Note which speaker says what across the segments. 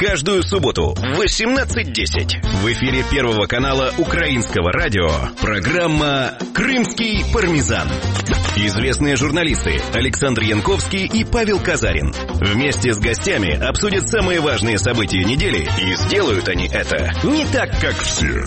Speaker 1: Каждую субботу в 18:10 в эфире Первого канала Украинского радио программа «Крымский пармезан». Известные журналисты Александр Янковский и Павел Казарин вместе с гостями обсудят самые важные события недели, и сделают они это не так, как все.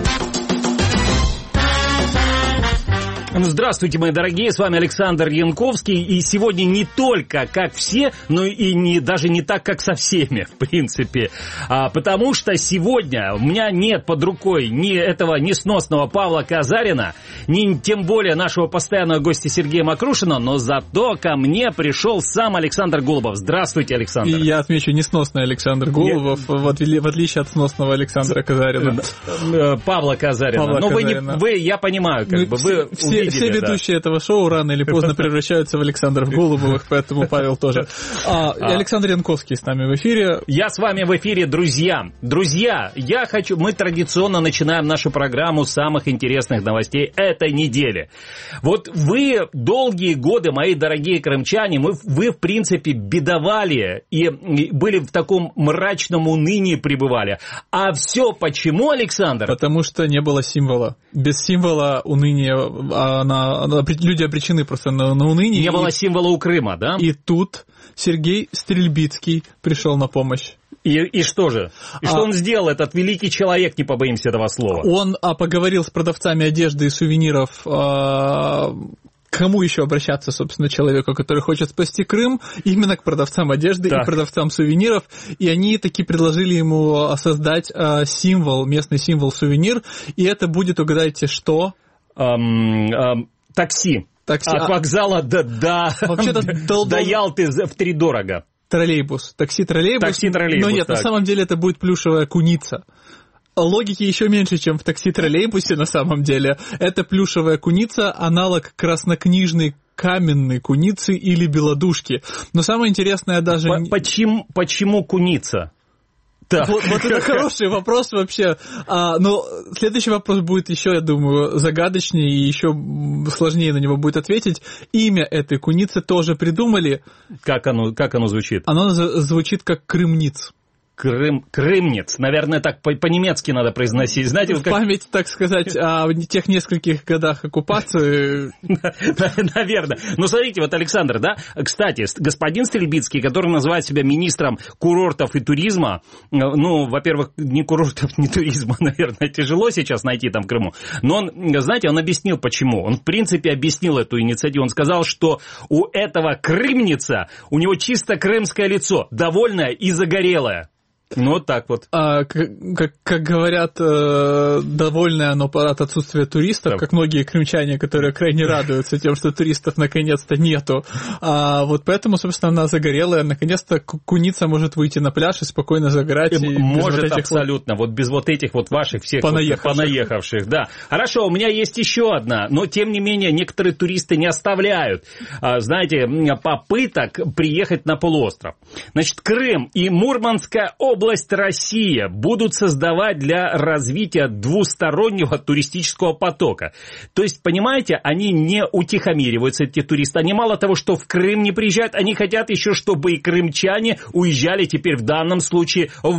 Speaker 2: Здравствуйте, мои дорогие, с вами Александр Янковский, и сегодня не только как все, но и даже не так, как со всеми, в принципе, потому что сегодня у меня нет под рукой ни этого несносного Павла Казарина, ни тем более нашего постоянного гостя Сергея Макрушина, но зато ко мне пришел сам Александр Голубов. Здравствуйте, Александр.
Speaker 3: И я отмечу несносный Александр Голубов, в отличие от сносного Александра Казарина.
Speaker 2: Павла Казарина. Но вы, я понимаю, как бы вы...
Speaker 3: Все ведущие этого шоу рано или поздно превращаются в Александров Голубовых, поэтому Павел тоже. Александр Янковский с нами в эфире.
Speaker 2: Я с вами в эфире, друзья. Друзья, мы традиционно начинаем нашу программу с самых интересных новостей этой недели. Вот вы долгие годы, мои дорогие крымчане, вы в принципе бедовали и были в таком мрачном унынии пребывали. А все почему, Александр?
Speaker 3: Потому что не было символа. Без символа уныния люди обречены просто на уныние.
Speaker 2: Не было символа у Крыма, да?
Speaker 3: И тут Сергей Стрельбицкий пришел на помощь.
Speaker 2: И что же? И что он сделал, этот великий человек, не побоимся этого слова?
Speaker 3: Он поговорил с продавцами одежды и сувениров. Кому еще обращаться, собственно, человеку, который хочет спасти Крым? Именно к продавцам одежды и продавцам сувениров. И они таки предложили ему создать местный символ-сувенир. И это будет, угадайте, что?
Speaker 2: Такси. От вокзала до Ялты втридорого.
Speaker 3: Троллейбус. Такси-троллейбус.
Speaker 2: Такси-троллейбус.
Speaker 3: Но нет, на самом деле это будет плюшевая куница. Логики еще меньше, чем в такси-троллейбусе на самом деле. Это плюшевая куница, аналог краснокнижной каменной куницы или белодушки. Но самое интересное даже...
Speaker 2: Почему куница?
Speaker 3: Вот это хороший вопрос вообще. Но следующий вопрос будет еще, я думаю, загадочнее и еще сложнее на него будет ответить. Имя этой куницы тоже придумали.
Speaker 2: Как оно звучит?
Speaker 3: Оно звучит как крымниц.
Speaker 2: Крымнец. Наверное, так по-немецки надо произносить. Знаете,
Speaker 3: в память, так сказать, о тех нескольких годах оккупации.
Speaker 2: Наверное. Ну, смотрите, вот Александр, да? Кстати, господин Стрельбицкий, который называет себя министром курортов и туризма, ну, во-первых, ни курортов, ни туризма, наверное, тяжело сейчас найти там в Крыму. Но он, знаете, он объяснил, почему. Он, в принципе, объяснил эту инициативу. Он сказал, что у этого крымница, у него чисто крымское лицо, довольное и загорелое. Ну, вот так вот.
Speaker 3: Как говорят, довольное оно от отсутствия туристов, как многие крымчане, которые крайне радуются тем, что туристов наконец-то нету. Вот поэтому, собственно, она загорелая. Наконец-то куница может выйти на пляж и спокойно загорать.
Speaker 2: Может, абсолютно. Вот без вот этих вот ваших всех понаехавших. Да. Хорошо, у меня есть еще одна. Но, тем не менее, некоторые туристы не оставляют, знаете, попыток приехать на полуостров. Значит, Крым и Мурманская область Россия будут создавать для развития двустороннего туристического потока. То есть, понимаете, они не утихомириваются, эти туристы. Они мало того, что в Крым не приезжают, они хотят еще, чтобы и крымчане уезжали теперь в данном случае в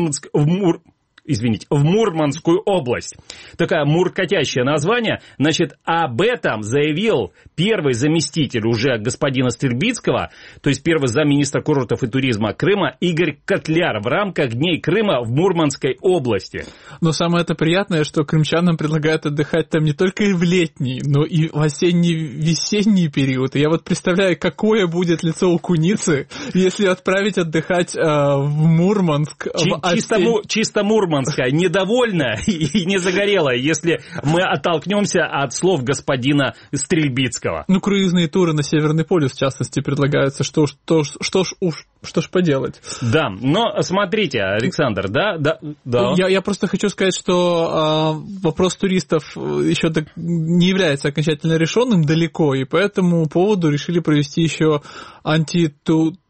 Speaker 2: Мурманскую область. Такое муркотящее название. Значит, об этом заявил первый заместитель уже господина Стрельбицкого, то есть первый замминистра курортов и туризма Крыма Игорь Котляр в рамках Дней Крыма в Мурманской области.
Speaker 3: Но самое это приятное, что крымчанам предлагают отдыхать там не только и в летний, но и в осенний-весенний период. И я вот представляю, какое будет лицо у куницы, если отправить отдыхать в Мурманск.
Speaker 2: Чисто Мурманск. Недовольная и не загорелая, если мы оттолкнемся от слов господина Стрельбицкого.
Speaker 3: Ну, круизные туры на Северный полюс, в частности, предлагаются. Что ж поделать.
Speaker 2: Да, но смотрите, Александр, да.
Speaker 3: Я просто хочу сказать, что вопрос туристов еще не является окончательно решенным далеко, и по этому поводу решили провести еще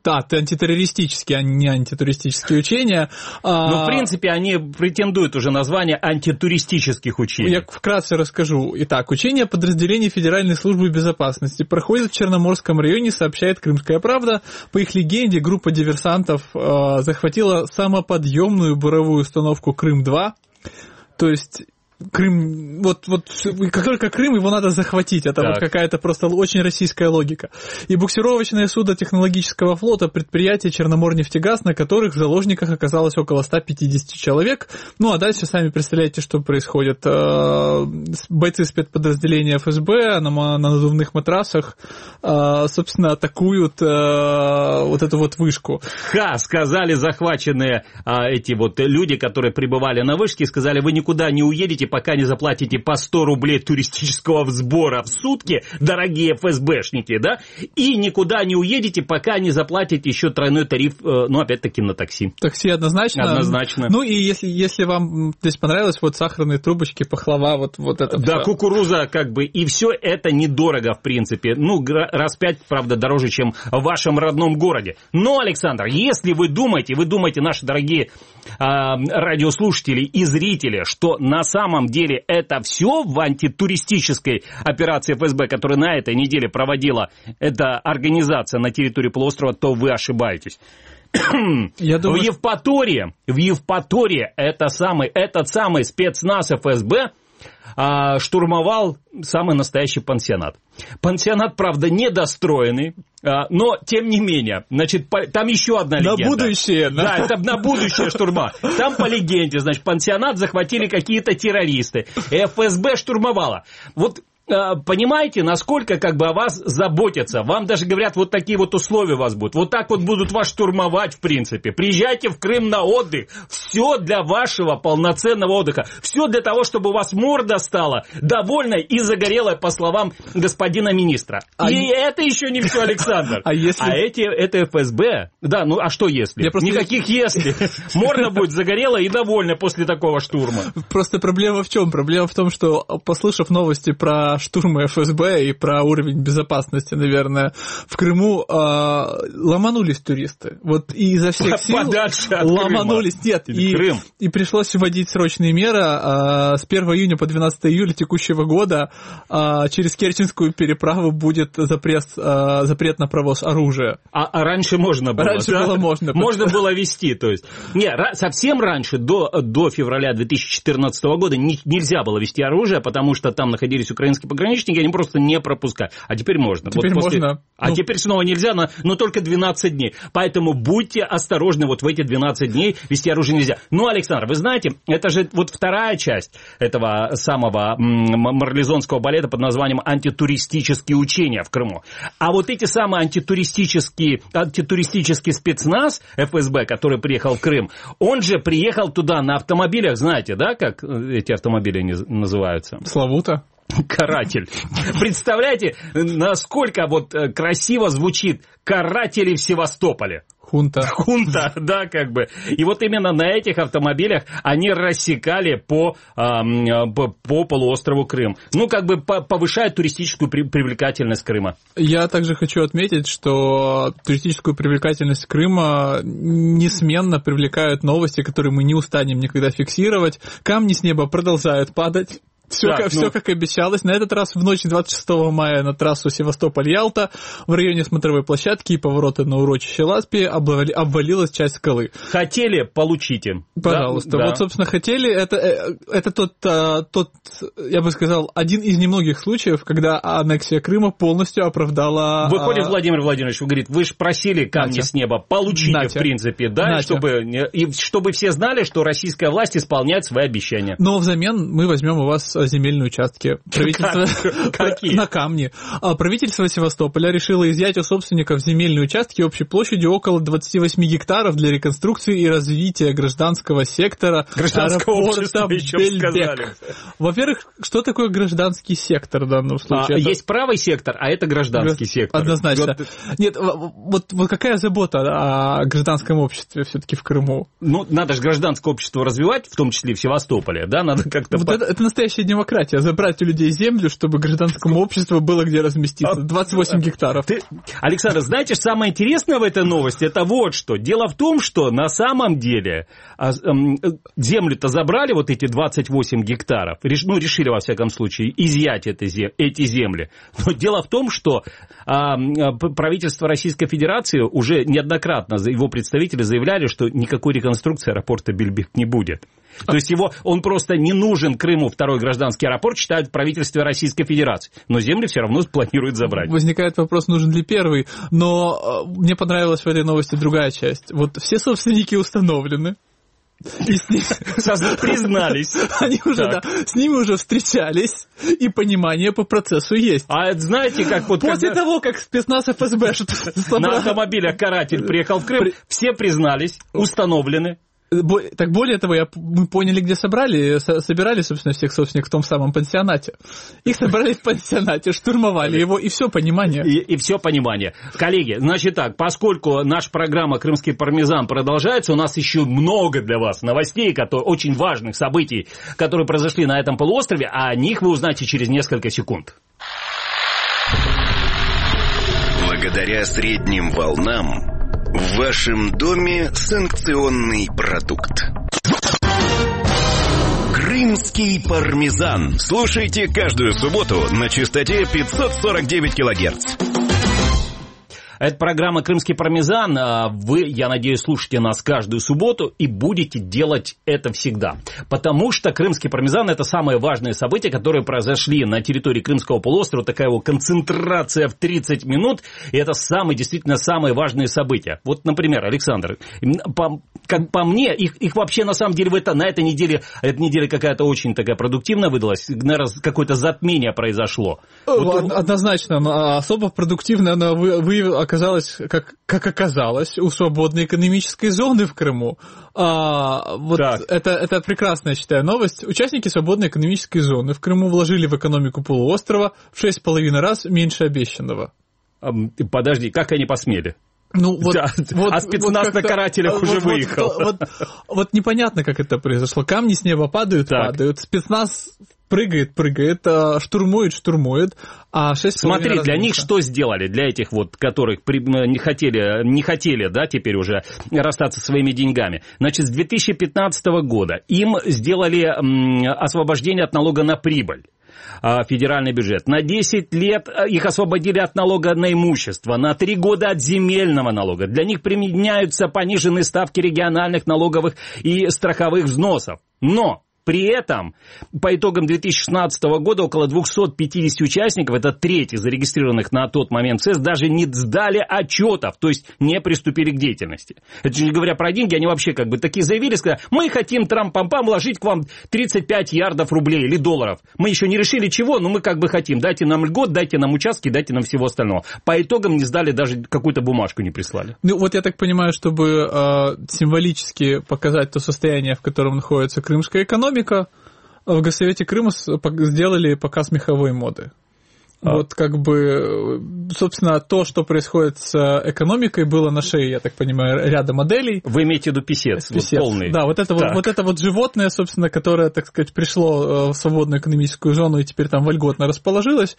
Speaker 3: антитеррористические, а не антитуристические учения.
Speaker 2: В принципе, они претендуют уже на звание антитуристических учений.
Speaker 3: Я вкратце расскажу. Итак, учения подразделений Федеральной службы безопасности проходят в Черноморском районе, сообщает «Крымская правда». По их легенде, группа диверсантов захватила самоподъемную буровую установку «Крым-2». То есть Крым, как только Крым, его надо захватить. Это вот какая-то просто очень российская логика. И буксировочное судно технологического флота, предприятие Черноморнефтегаз, на которых в заложниках оказалось около 150 человек. Ну, а дальше сами представляете, что происходит. Бойцы спецподразделения ФСБ на надувных матрасах, собственно, атакуют вот эту вот вышку.
Speaker 2: Сказали захваченные эти вот люди, которые пребывали на вышке, сказали, вы никуда не уедете, пока не заплатите по 100 рублей туристического сбора в сутки, дорогие ФСБшники, да, и никуда не уедете, пока не заплатите еще тройной тариф, ну, опять-таки, на такси.
Speaker 3: Такси однозначно.
Speaker 2: Однозначно.
Speaker 3: Ну, и если вам здесь понравилось, вот сахарные трубочки, пахлава, вот это
Speaker 2: да,
Speaker 3: все.
Speaker 2: кукуруза, как бы, и все это недорого, в принципе. Ну, раз 5, правда, дороже, чем в вашем родном городе. Но, Александр, если вы думаете, наши дорогие радиослушатели и зрители, что на самом деле это все в антитуристической операции ФСБ, которая на этой неделе проводила эта организация на территории полуострова, то вы ошибаетесь.
Speaker 3: Я думаю,
Speaker 2: в Евпатории этот самый спецназ ФСБ штурмовал самый настоящий пансионат. Пансионат, правда, недостроенный, но, тем не менее, значит, там еще одна легенда.
Speaker 3: На будущее.
Speaker 2: Да, это на будущее штурма. Там по легенде, значит, пансионат захватили какие-то террористы. ФСБ штурмовала. Вот понимаете, насколько как бы о вас заботятся. Вам даже говорят, вот такие вот условия у вас будут. Вот так вот будут вас штурмовать, в принципе. Приезжайте в Крым на отдых. Все для вашего полноценного отдыха. Все для того, чтобы у вас морда стала довольной и загорелой, по словам господина министра. Это еще не все, Александр. Это ФСБ. Да, ну а что если? Никаких если. Морда будет загорелая и довольна после такого штурма.
Speaker 3: Просто проблема в чем? Проблема в том, что, послушав новости про штурмы ФСБ и про уровень безопасности, наверное, в Крыму ломанулись туристы. Вот и изо всех сил ломанулись. Нет, и пришлось вводить срочные меры. С 1 июня по 12 июля текущего года через Керченскую переправу будет запрет на провоз оружия.
Speaker 2: А раньше можно было?
Speaker 3: Раньше было можно.
Speaker 2: Можно было везти, то есть. Совсем раньше, до февраля 2014 года нельзя было везти оружие, потому что там находились украинские пограничники, они просто не пропускали. А теперь можно.
Speaker 3: Можно.
Speaker 2: Теперь снова нельзя, но только 12 дней. Поэтому будьте осторожны, вот в эти 12 дней везти оружие нельзя. Ну, Александр, вы знаете, это же вот вторая часть этого самого марлезонского балета под названием «Антитуристические учения в Крыму». А вот эти самые антитуристический спецназ ФСБ, который приехал в Крым, он же приехал туда на автомобилях, знаете, да, как эти автомобили называются?
Speaker 3: Славута.
Speaker 2: Каратель. Представляете, насколько вот красиво звучит «Каратели в Севастополе». Хунта, да, как бы. И вот именно на этих автомобилях они рассекали по полуострову Крым. Ну, как бы повышая туристическую привлекательность Крыма.
Speaker 3: Я также хочу отметить, что туристическую привлекательность Крыма несменно привлекают новости, которые мы не устанем никогда фиксировать. Камни с неба продолжают падать. Все как обещалось. На этот раз в ночь 26 мая на трассу Севастополь-Ялта в районе смотровой площадки и поворота на урочище Ласпи обвалилась часть скалы.
Speaker 2: Хотели, получите.
Speaker 3: Пожалуйста. Да. Вот, собственно, хотели. Это тот, я бы сказал, один из немногих случаев, когда аннексия Крыма полностью оправдала...
Speaker 2: Выходит Владимир Владимирович, говорит, вы же просили камни с неба, получите, в принципе, да, чтобы все знали, что российская власть исполняет свои обещания.
Speaker 3: Но взамен мы возьмем у вас земельные участки.
Speaker 2: Какие?
Speaker 3: На камне. Правительство Севастополя решило изъять у собственников земельные участки общей площадью около 28 гектаров для реконструкции и развития гражданского сектора аэропорта Бельбек. Во-первых, что такое гражданский сектор в данном случае?
Speaker 2: Есть правый сектор, а это гражданский сектор.
Speaker 3: Однозначно. Нет, вот какая забота о гражданском обществе все-таки в Крыму?
Speaker 2: Ну, надо же гражданское общество развивать, в том числе в Севастополе, да, надо как-то...
Speaker 3: Вот это настоящее демократия. Забрать у людей землю, чтобы гражданскому обществу было где разместиться. 28 гектаров.
Speaker 2: Александр, знаете, самое интересное в этой новости, это вот что. Дело в том, что на самом деле землю-то забрали, вот эти 28 гектаров, решили, во всяком случае, изъять эти земли. Но дело в том, что правительство Российской Федерации уже неоднократно, его представители заявляли, что никакой реконструкции аэропорта Бельбек не будет. То есть он просто не нужен Крыму, второй гражданский аэропорт, считают в правительстве Российской Федерации. Но земли все равно планируют забрать.
Speaker 3: Возникает вопрос, нужен ли первый. Но мне понравилась в этой новости другая часть. Вот все собственники установлены.
Speaker 2: Признались.
Speaker 3: Они уже, да, с ними уже встречались, и понимание по процессу есть.
Speaker 2: А знаете, как вот...
Speaker 3: После того, как спецназ ФСБ...
Speaker 2: На автомобилях каратель приехал в Крым, все признались, установлены.
Speaker 3: Так более того, мы поняли, где собирали, собственно, всех собственников в том самом пансионате. Их собрали в пансионате, штурмовали его, и все понимание.
Speaker 2: И все понимание. Коллеги, значит так, поскольку наша программа «Крымский пармезан» продолжается, у нас еще много для вас новостей, очень важных событий, которые произошли на этом полуострове, а о них вы узнаете через несколько секунд.
Speaker 1: Благодаря средним волнам в вашем доме санкционный продукт. Крымский пармезан. Слушайте каждую субботу на частоте 549 килогерц.
Speaker 2: Это программа «Крымский пармезан». Вы, я надеюсь, слушаете нас каждую субботу и будете делать это всегда. Потому что «Крымский пармезан» – это самые важные события, которые произошли на территории Крымского полуострова. Такая его концентрация в 30 минут. И это действительно самые важные события. Вот, например, Александр, по мне, их вообще на самом деле на этой неделе, эта неделя какая-то очень такая продуктивная выдалась. Наверное, какое-то затмение произошло.
Speaker 3: Однозначно. Но особо продуктивно она оказалось, как оказалось, у свободной экономической зоны в Крыму. Это прекрасная, я считаю, новость. Участники свободной экономической зоны в Крыму вложили в экономику полуострова в 6,5 раз меньше обещанного.
Speaker 2: Подожди, как они посмели?
Speaker 3: А
Speaker 2: спецназ на карателях уже выехал.
Speaker 3: Вот непонятно, как это произошло. Камни с неба падают, спецназ прыгает, штурмует, а 6,5
Speaker 2: Смотри, для них что сделали? Для этих вот, которых не хотели, да, теперь уже расстаться со своими деньгами. Значит, с 2015 года им сделали освобождение от налога на прибыль. Федеральный бюджет. На 10 лет их освободили от налога на имущество, на 3 года от земельного налога. Для них применяются пониженные ставки региональных налоговых и страховых взносов. Но при этом, по итогам 2016 года, около 250 участников, это треть зарегистрированных на тот момент СЭС, даже не сдали отчетов, то есть не приступили к деятельности. Это же не говоря про деньги, они вообще такие заявили, сказали, мы хотим трам-пам-пам вложить к вам 35 ярдов рублей или долларов. Мы еще не решили чего, но мы хотим. Дайте нам льгот, дайте нам участки, дайте нам всего остального. По итогам не сдали, даже какую-то бумажку не прислали.
Speaker 3: Вот я так понимаю, чтобы символически показать то состояние, в котором находится крымская экономика, в Госсовете Крыма сделали показ меховой моды. Вот собственно, то, что происходит с экономикой, было на шее, я так понимаю, ряда моделей.
Speaker 2: Вы имеете в виду писец. Полный.
Speaker 3: Да, вот это животное, собственно, которое, так сказать, пришло в свободную экономическую зону и теперь там вольготно расположилось.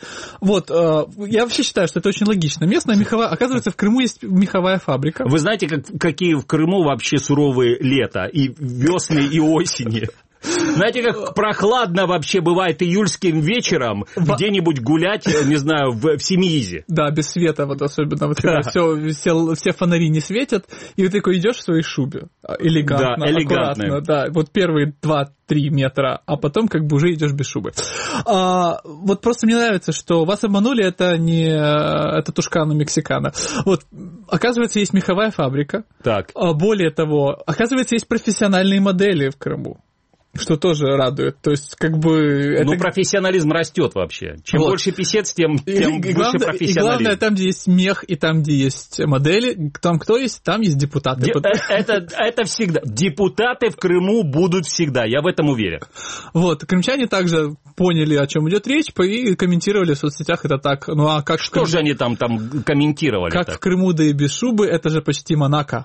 Speaker 3: Я вообще считаю, что это очень логично. Местная меховая... Оказывается, в Крыму есть меховая фабрика.
Speaker 2: Вы знаете, какие в Крыму вообще суровые лета, и весны, и осени? Знаете, как прохладно вообще бывает июльским вечером где-нибудь гулять, не знаю, в Семиизе.
Speaker 3: Да, без света особенно. Все фонари не светят, и ты такой идешь в своей шубе. Элегантно, аккуратно. Да, вот первые 2-3 метра, а потом уже идешь без шубы. Вот просто мне нравится, что вас обманули, это не это Тушкана-Мексикана. Оказывается, есть меховая фабрика.
Speaker 2: Так.
Speaker 3: Более того, оказывается, есть профессиональные модели в Крыму. Что тоже радует. То есть,
Speaker 2: профессионализм растет вообще. Чем больше писец, тем больше профессионализм. И главное,
Speaker 3: там, где есть мех, и там, где есть модели, там кто есть, там есть депутаты.
Speaker 2: Это всегда. Депутаты в Крыму будут всегда, я в этом уверен.
Speaker 3: Крымчане также поняли, о чем идет речь, и комментировали в соцсетях это так.
Speaker 2: Что же они там комментировали?
Speaker 3: Как в Крыму, да и без шубы, это же почти Монако.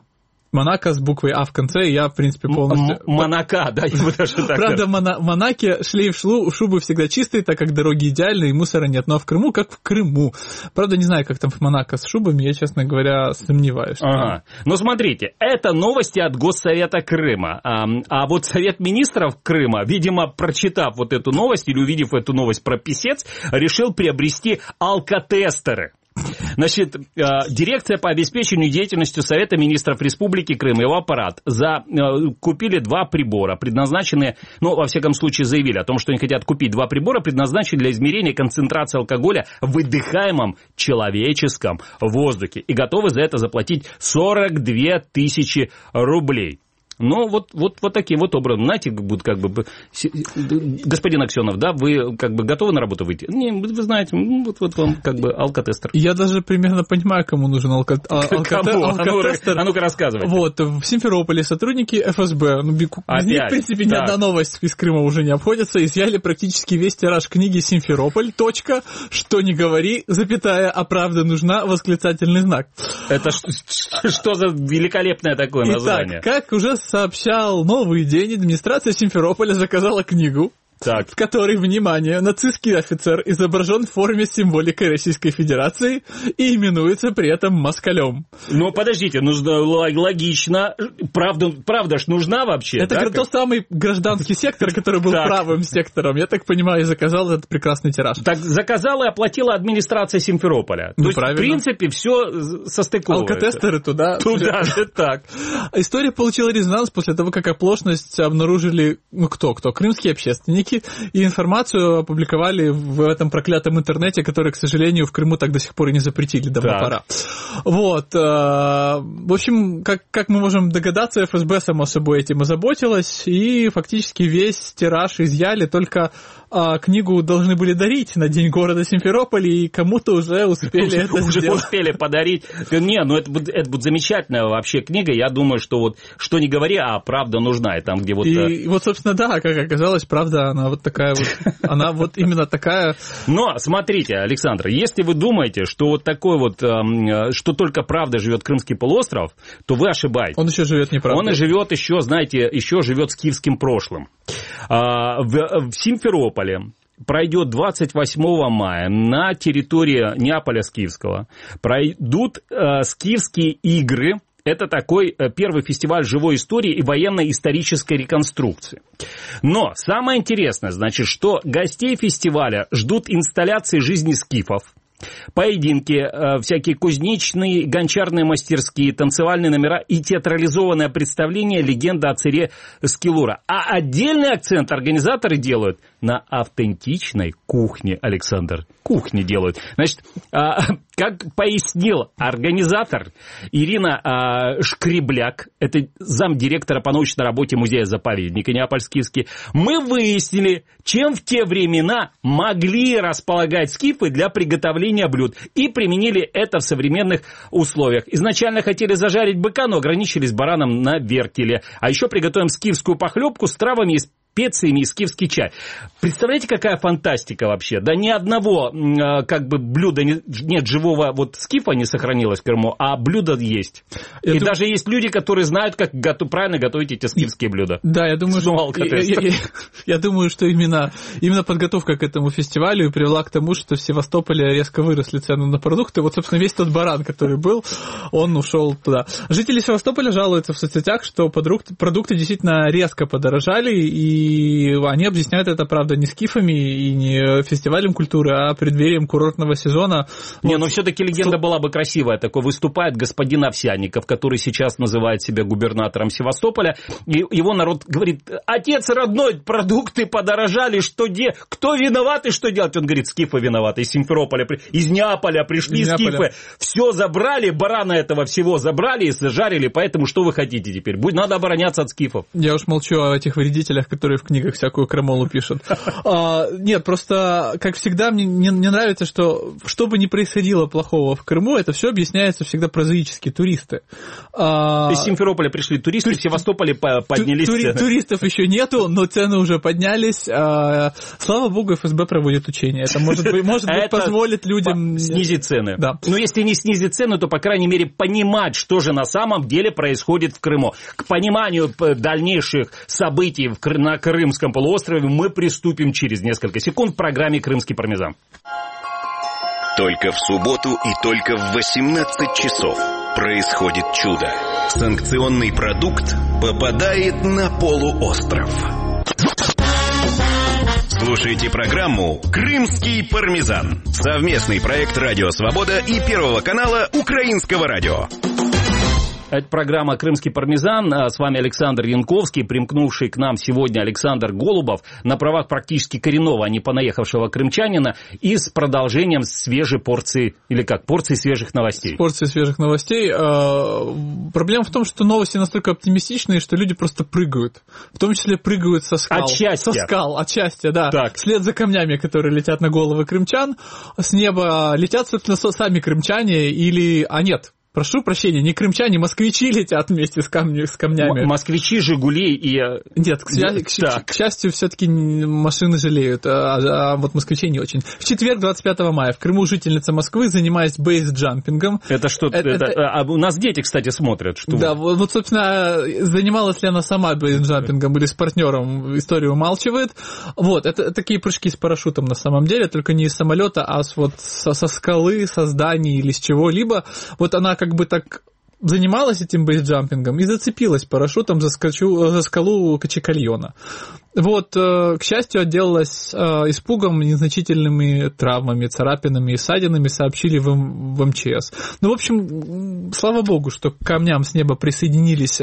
Speaker 3: Монако с буквой А в конце, и я, в принципе, полностью...
Speaker 2: Монако, да, его даже так.
Speaker 3: Правда, в Монаке шлейф шубы всегда чистый, так как дороги идеальные, и мусора нет. Но в Крыму, как в Крыму. Правда, не знаю, как там в Монако с шубами, я, честно говоря, сомневаюсь.
Speaker 2: Ага. Но смотрите, это новости от Госсовета Крыма. А вот Совет Министров Крыма, видимо, прочитав вот эту новость или увидев эту новость про писец, решил приобрести алкотестеры. Значит, дирекция по обеспечению деятельностью Совета Министров Республики Крым и его аппарат купили 2 прибора, предназначенные, ну, во всяком случае, заявили о том, что они хотят купить 2 прибора, предназначенные для измерения концентрации алкоголя в выдыхаемом человеческом воздухе. И готовы за это заплатить 42 тысячи рублей. Ну, вот таким вот образом, знаете, будет как бы... Господин Аксенов, да, вы как бы готовы на работу выйти? Не, вы знаете, вот вам как бы алкотестер.
Speaker 3: Я даже примерно понимаю, кому нужен алкотестер.
Speaker 2: А ну-ка рассказывайте.
Speaker 3: Вот, в Симферополе сотрудники ФСБ, ну, без них, в принципе, ни одна новость из Крыма уже не обходится, изъяли практически весь тираж книги «Симферополь. Что не говори, запятая, а правда нужна, восклицательный знак».
Speaker 2: Это что за великолепное такое название?
Speaker 3: Итак, как уже сообщал «Новый день», администрация Симферополя заказала книгу, в которой, внимание, нацистский офицер изображен в форме с символикой Российской Федерации и именуется при этом москалем.
Speaker 2: Ну, подождите, логично. Правда ж нужна вообще?
Speaker 3: Это тот самый гражданский сектор, который был правым сектором. Я так понимаю, и заказал этот прекрасный тираж.
Speaker 2: Так заказала и оплатила администрация Симферополя.
Speaker 3: Ну,
Speaker 2: то есть, в принципе, все состыковывается.
Speaker 3: Алкотестеры туда.
Speaker 2: Туда же так.
Speaker 3: История получила резонанс после того, как оплошность обнаружили, кто? Крымские общественники. И информацию опубликовали в этом проклятом интернете, который, к сожалению, в Крыму так до сих пор и не запретили, давно пора. Вот. В общем, как мы можем догадаться, ФСБ, само собой, этим озаботилась, и фактически весь тираж изъяли, только книгу должны были дарить на День города Симферополь, и кому-то уже успели это сделать.
Speaker 2: Уже успели подарить. Не, ну это будет замечательная вообще книга, я думаю, что вот, что не говори, а правда нужна, и там где вот...
Speaker 3: И вот, собственно, да, как оказалось, правда, она вот такая вот, она вот именно такая...
Speaker 2: Но, смотрите, Александр, если вы думаете, что вот такой вот, что только правда живет Крымский полуостров, то вы ошибаетесь.
Speaker 3: Он еще живет неправдой.
Speaker 2: Он и живет еще, знаете, еще живет с киевским прошлым. В Симферополе пройдет 28 мая на территории Неаполя Скифского, пройдут скифские игры. Это такой первый фестиваль живой истории и военно-исторической реконструкции. Но самое интересное, значит, что гостей фестиваля ждут инсталляции жизни скифов, поединки, всякие кузнечные, гончарные мастерские, танцевальные номера и театрализованное представление «Легенда о царе Скилура». А отдельный акцент организаторы делают на автентичной кухне, Александр. Кухни делают. Значит, как пояснил организатор Ирина Шкребляк, это замдиректора по научной работе музея-заповедника Неапольский, мы выяснили, чем в те времена могли располагать скифы для приготовления блюд, и применили это в современных условиях. Изначально хотели зажарить быка, но ограничились бараном на вертеле. А еще приготовим скифскую похлебку с травами из специями и скифский чай. Представляете, какая фантастика вообще? Да ни одного как бы блюда нет живого вот скифа не сохранилось в Крыму, а блюда есть. И даже есть люди, которые знают, как правильно готовить эти скифские блюда.
Speaker 3: Да, я думаю, я думаю, что именно подготовка к этому фестивалю привела к тому, что в Севастополе резко выросли цены на продукты. Вот, собственно, весь тот баран, который был, он ушел туда. Жители Севастополя жалуются в соцсетях, что продукты действительно резко подорожали, и они объясняют это, правда, не скифами и не фестивалем культуры, а преддверием курортного сезона.
Speaker 2: Не, но все-таки легенда была бы красивая. Такой выступает господин Овсянников, который сейчас называет себя губернатором Севастополя. И его народ говорит: отец родной, продукты подорожали, кто виноват и что делать? Он говорит: скифы виноваты, из Симферополя, из Неаполя пришли скифы, все забрали, барана этого всего забрали и зажарили, поэтому что вы хотите теперь? Надо обороняться от скифов.
Speaker 3: Я уж молчу о этих вредителях, которые которые в книгах всякую крамолу пишут. Нет, просто, как всегда, мне нравится, что бы ни происходило плохого в Крыму, это все объясняется всегда прозаически, туристы.
Speaker 2: Из Симферополя пришли туристы, в Севастополе поднялись цены.
Speaker 3: Туристов еще нету, но цены уже поднялись. Слава богу, ФСБ проводит учения. Это, может быть, позволит людям...
Speaker 2: Снизить цены.
Speaker 3: Да.
Speaker 2: Но если не снизить цены, то, по крайней мере, понимать, что же на самом деле происходит в Крыму. К пониманию дальнейших событий на Крымском полуострове мы приступим через несколько секунд в программе «Крымский пармезан».
Speaker 1: Только в субботу и только в 18 часов происходит чудо. Санкционный продукт попадает на полуостров. Слушайте программу «Крымский пармезан». Совместный проект «Радио Свобода» и Первого канала Украинского радио.
Speaker 2: Это программа «Крымский пармезан». С вами Александр Янковский, примкнувший к нам сегодня Александр Голубов на правах практически коренного, а не понаехавшего крымчанина, и с продолжением свежей порции, или как, порции свежих новостей.
Speaker 3: Порции свежих новостей. Проблема в том, что новости настолько оптимистичные, что люди просто прыгают. В том числе прыгают со скал.
Speaker 2: От счастья.
Speaker 3: Со скал, от счастья, да.
Speaker 2: Так.
Speaker 3: Вслед за камнями, которые летят на головы крымчан, с неба летят, собственно, сами крымчане или... А нет. Прошу прощения, не крымчане, москвичи летят вместе с камнями.
Speaker 2: Москвичи, «Жигули» и...
Speaker 3: Нет, к счастью, все-таки машины жалеют, а вот москвичи не очень. В четверг, 25 мая, в Крыму жительница Москвы, занимаясь бейсджампингом.
Speaker 2: Это что? А у нас дети, кстати, смотрят. Что...
Speaker 3: Да, вот, собственно, занималась ли она сама бейсджампингом или с партнером, историю умалчивает. Вот, это такие прыжки с парашютом на самом деле, только не из самолета, а со скалы, со зданий или с чего-либо. Вот она как бы так занималась этим бейсджампингом и зацепилась парашютом за скалу Качекальона. Вот, к счастью, отделалась испугом, незначительными травмами, царапинами и ссадинами, сообщили в МЧС. Ну, в общем, слава богу, что к камням с неба присоединились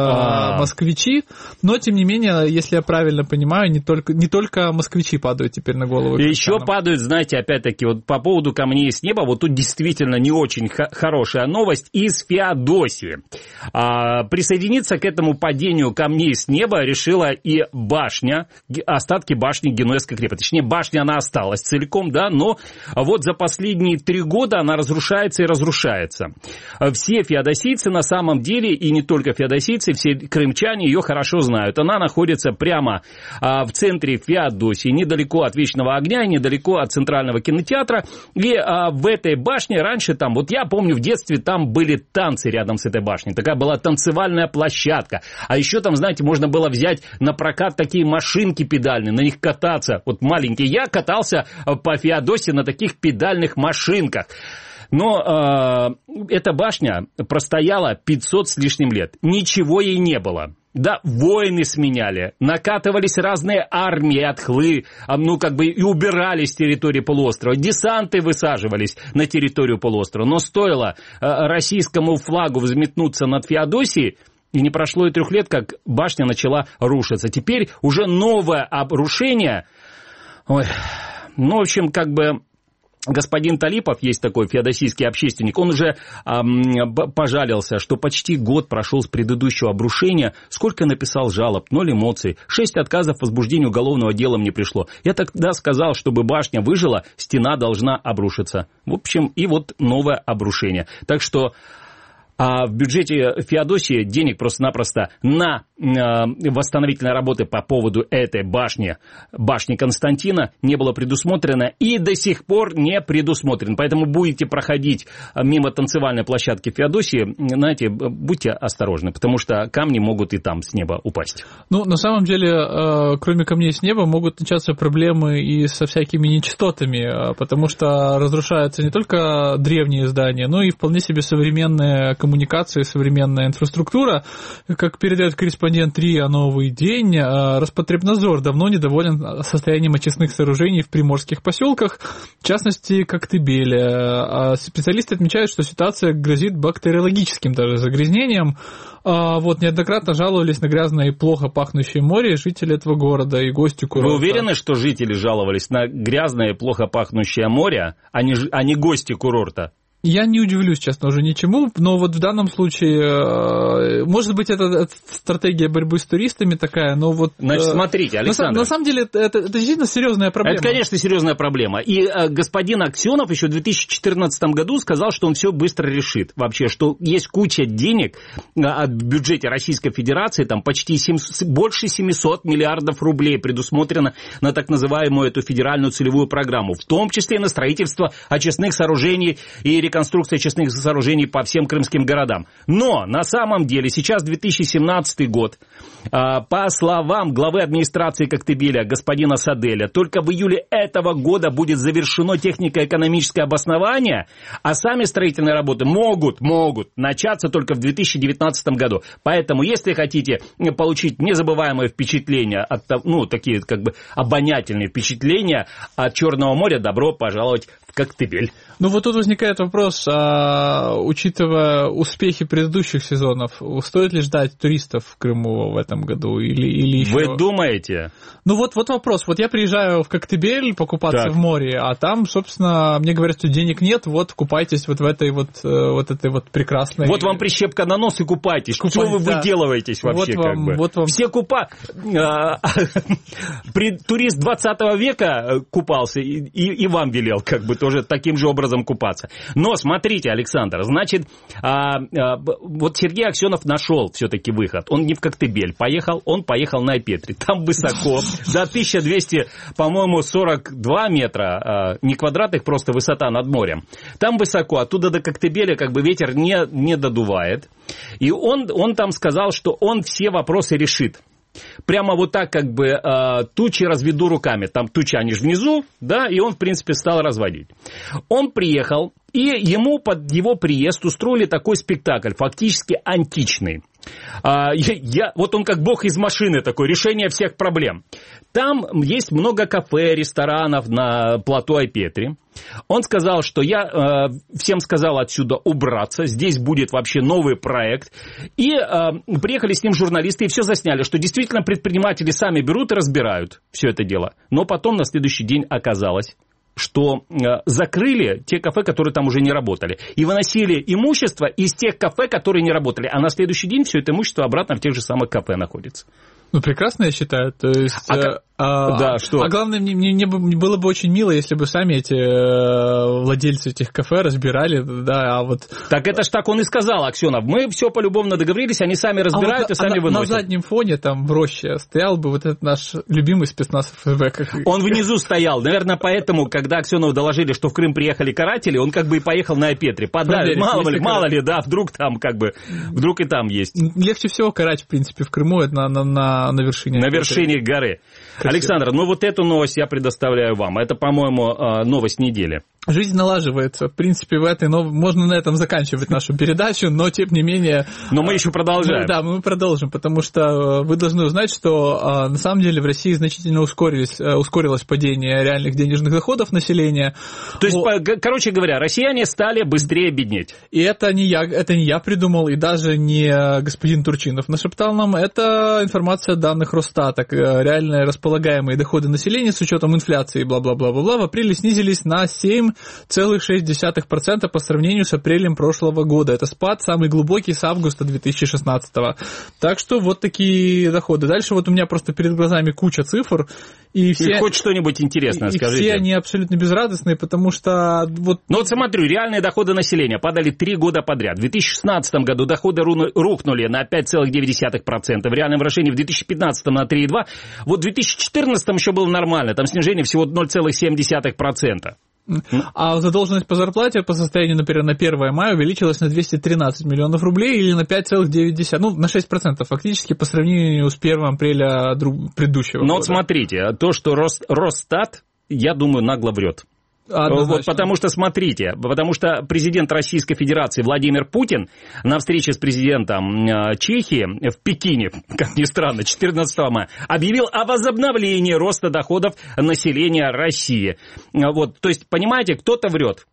Speaker 3: москвичи, но, тем не менее, если я правильно понимаю, не только москвичи падают теперь на голову.
Speaker 2: И еще падают, знаете, опять-таки, вот по поводу камней с неба, вот тут действительно не очень хорошая новость из Феодосии. Присоединиться к этому падению камней с неба решила и башня, остатки башни Генуэзской крепости. Точнее, башня, она осталась целиком, да, но вот за последние 3 года она разрушается и разрушается. Все феодосийцы на самом деле, и не только феодосийцы, все крымчане ее хорошо знают. Она находится прямо в центре Феодосии, недалеко от Вечного огня, недалеко от Центрального кинотеатра. И в этой башне раньше там, вот я помню в детстве, там были танцы рядом с этой башней. Такая была танцевальная площадка. А еще там, знаете, можно было взять на прокат такие машинки педальные, на них кататься. Вот маленький я катался по Феодосии на таких педальных машинках. Но эта башня простояла 500 с лишним лет. Ничего ей не было. Да, войны сменяли, накатывались разные армии, отхлы, и убирали с территории полуострова. Десанты высаживались на территорию полуострова. Но стоило российскому флагу взметнуться над Феодосией, и не прошло и 3 лет, как башня начала рушиться. Теперь уже новое обрушение. В общем, господин Талипов, есть такой феодосийский общественник, он уже пожалился, что почти год прошел с предыдущего обрушения. Сколько написал жалоб, 0 эмоций, 6 отказов в возбуждении уголовного дела мне пришло. Я тогда сказал, чтобы башня выжила, стена должна обрушиться. В общем, и вот новое обрушение. Так что... А в бюджете Феодосии денег просто-напросто на восстановительные работы по поводу этой башни Константина не было предусмотрено и до сих пор не предусмотрено. Поэтому будете проходить мимо танцевальной площадки Феодосии, знаете, будьте осторожны, потому что камни могут и там с неба упасть.
Speaker 3: Ну, на самом деле, кроме камней с неба, могут начаться проблемы и со всякими нечистотами, потому что разрушаются не только древние здания, но и вполне себе современные коммуникации, современная инфраструктура. Как передает корреспондент РИА «Новый день», Роспотребнадзор давно недоволен состоянием очистных сооружений в приморских поселках, в частности, Коктебеле. Специалисты отмечают, что ситуация грозит бактериологическим даже загрязнением. Вот неоднократно жаловались на грязное и плохо пахнущее море жители этого города и гости курорта.
Speaker 2: Вы уверены, что жители жаловались на грязное и плохо пахнущее море, а не гости курорта?
Speaker 3: Я не удивлюсь, честно, уже ничему, но вот в данном случае, может быть, это стратегия борьбы с туристами такая, но вот...
Speaker 2: Значит, смотрите, Александр...
Speaker 3: На самом деле, это действительно серьезная проблема.
Speaker 2: Это, конечно, серьезная проблема. И господин Аксенов еще в 2014 году сказал, что он все быстро решит. Вообще, что есть куча денег в бюджете Российской Федерации, там почти больше 700 миллиардов рублей предусмотрено на так называемую эту федеральную целевую программу, в том числе на строительство очистных сооружений и реконструкция очистных сооружений по всем крымским городам. Но на самом деле сейчас 2017 год, по словам главы администрации Коктебеля господина Саделя, только в июле этого года будет завершено технико-экономическое обоснование, а сами строительные работы могут начаться только в 2019 году. Поэтому, если хотите получить незабываемые впечатления, такие как бы обонятельные впечатления от Черного моря, добро пожаловать в Коктебель.
Speaker 3: Ну вот тут возникает вопрос, учитывая успехи предыдущих сезонов, стоит ли ждать туристов в Крыму в этом году или еще...
Speaker 2: Вы думаете?
Speaker 3: Ну вот вопрос, вот я приезжаю в Коктебель покупаться в море, а там, собственно, мне говорят, что денег нет, вот купайтесь вот в этой вот этой вот прекрасной...
Speaker 2: Вот вам прищепка на нос и купайтесь. Что вы выделываетесь вообще
Speaker 3: Вот вам...
Speaker 2: Все турист 20 века купался и вам велел как бы тоже таким же образом купаться. Но смотрите, Александр, значит, вот Сергей Аксенов нашел все-таки выход. Он не в Коктебель поехал, он поехал на Айпетри. Там высоко, до 1200, по-моему, 42 метра, не квадратных, просто высота над морем. Там высоко, оттуда до Коктебеля как бы ветер не додувает. И он там сказал, что он все вопросы решит. Прямо вот так как бы тучи разведу руками. Там тучи, они же внизу, да, и он, в принципе, стал разводить. Он приехал, и ему под его приезд устроили такой спектакль, фактически античный. Вот он как бог из машины такой, решение всех проблем. Там есть много кафе, ресторанов на плато Айпетри. Он сказал, что я всем сказал отсюда убраться, здесь будет вообще новый проект. И приехали с ним журналисты и все засняли, что действительно предприниматели сами берут и разбирают все это дело. Но потом на следующий день оказалось, что закрыли те кафе, которые там уже не работали. И выносили имущество из тех кафе, которые не работали. А на следующий день все это имущество обратно в тех же самых кафе находится.
Speaker 3: Ну, прекрасно, я считаю. То есть,
Speaker 2: что?
Speaker 3: А главное, мне было бы очень мило, если бы сами эти владельцы этих кафе разбирали, да, а вот...
Speaker 2: Так это ж так он и сказал, Аксенов. Мы все полюбовно договорились, они сами разбирают и сами выносят.
Speaker 3: На заднем фоне, там, в роще, стоял бы вот этот наш любимый спецназ ФСБ.
Speaker 2: Он внизу стоял. Наверное, поэтому, когда Аксенову доложили, что в Крым приехали каратели, он как бы и поехал на Айпетри. Мало ли, да, вдруг там как бы, вдруг и там есть.
Speaker 3: Легче всего карать, в принципе, в Крыму, это на вершине.
Speaker 2: На вершине горы. Красиво. Александр, ну вот эту новость я предоставляю вам. Это, по-моему, новость недели.
Speaker 3: Жизнь налаживается. В принципе, можно на этом заканчивать нашу передачу, но тем не менее...
Speaker 2: Но мы еще продолжаем.
Speaker 3: Да, мы продолжим, потому что вы должны узнать, что на самом деле в России значительно ускорилось падение реальных денежных доходов населения.
Speaker 2: То есть, короче говоря, россияне стали быстрее беднеть.
Speaker 3: И это не я придумал, и даже не господин Турчинов нашептал нам. Это информация данных Росстата. Реальные располагаемые доходы населения с учетом инфляции и бла-бла-бла-бла в апреле снизились на 7,6% по сравнению с апрелем прошлого года. Это спад самый глубокий с августа 2016. Так что вот такие доходы. Дальше вот у меня просто перед глазами куча цифр. И
Speaker 2: хоть что-нибудь интересное скажите.
Speaker 3: Все они абсолютно безрадостные, потому что...
Speaker 2: Ну вот смотрю, реальные доходы населения падали 3 года подряд. В 2016 году доходы рухнули на 5,9%. В реальном выражении в 2015 на 3,2%. Вот в 2014 еще было нормально. Там снижение всего 0,7%.
Speaker 3: А задолженность по зарплате по состоянию, например, на 1 мая увеличилась на 213 миллионов рублей или на 5,9%, на 6% фактически по сравнению с 1 апреля предыдущего года.
Speaker 2: Но вот смотрите, то, что Росстат, я думаю, нагло врет. Вот, потому что, смотрите, президент Российской Федерации Владимир Путин на встрече с президентом Чехии в Пекине, как ни странно, 14 мая, объявил о возобновлении роста доходов населения России. Вот, то есть, понимаете, кто-то врет.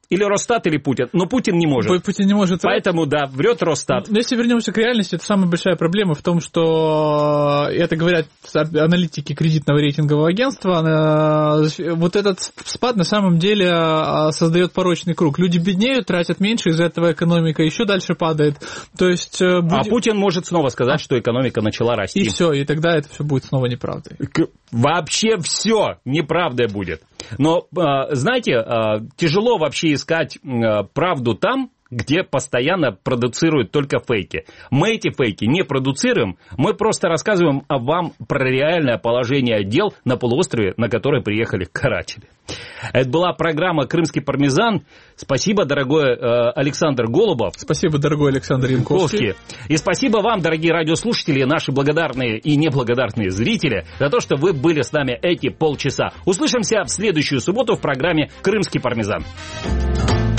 Speaker 2: Или Росстат, или Путин. Но Путин не может.
Speaker 3: Путин не может.
Speaker 2: Поэтому, да, врет Росстат.
Speaker 3: Но если вернемся к реальности, это самая большая проблема в том, что это говорят аналитики кредитного рейтингового агентства. Вот этот спад на самом деле создает порочный круг. Люди беднеют, тратят меньше, из-за этого экономика еще дальше падает. То есть,
Speaker 2: А Путин может снова сказать, что экономика начала расти.
Speaker 3: И все, и тогда это все будет снова неправдой.
Speaker 2: Вообще все неправдой будет. Но, знаете, тяжело вообще искать правду там, где постоянно продуцируют только фейки. Мы эти фейки не продуцируем, мы просто рассказываем вам про реальное положение дел на полуострове, на который приехали каратели. Это была программа «Крымский пармезан». Спасибо, дорогой Александр Голубов.
Speaker 3: Спасибо, дорогой Александр Янковский.
Speaker 2: И спасибо вам, дорогие радиослушатели, наши благодарные и неблагодарные зрители, за то, что вы были с нами эти полчаса. Услышимся в следующую субботу в программе «Крымский пармезан».